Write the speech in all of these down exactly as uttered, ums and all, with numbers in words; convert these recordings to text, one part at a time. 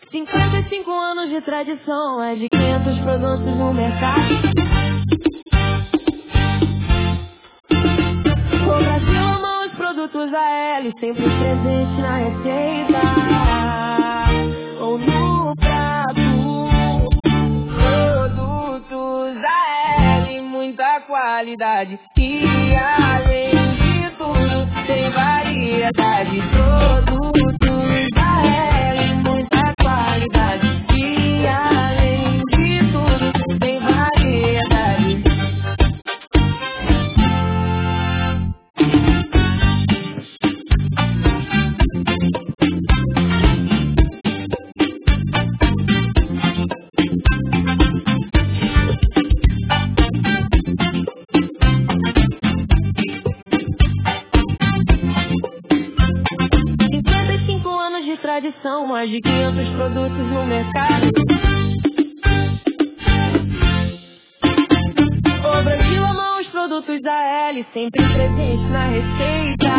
cinquenta e cinco anos de tradição, mais de quinhentos produtos no mercado. O Brasil ama os produtos da L, sempre presente na receita ou no prato. Produtos da L, muita qualidade e além de tudo tem variedade. Produtos da L, muita qualidade e além de tudo tem variedade. cinquenta e cinco anos de tradição, mais de quinhentos produtos no mercado. O Brasil ama os produtos da L, sempre presente na receita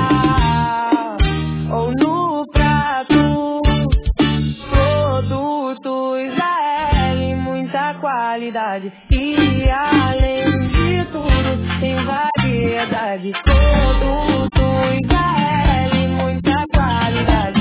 ou no prato. Produtos da L, muita qualidade e além de tudo tem variedade. Produtos da L, muita qualidade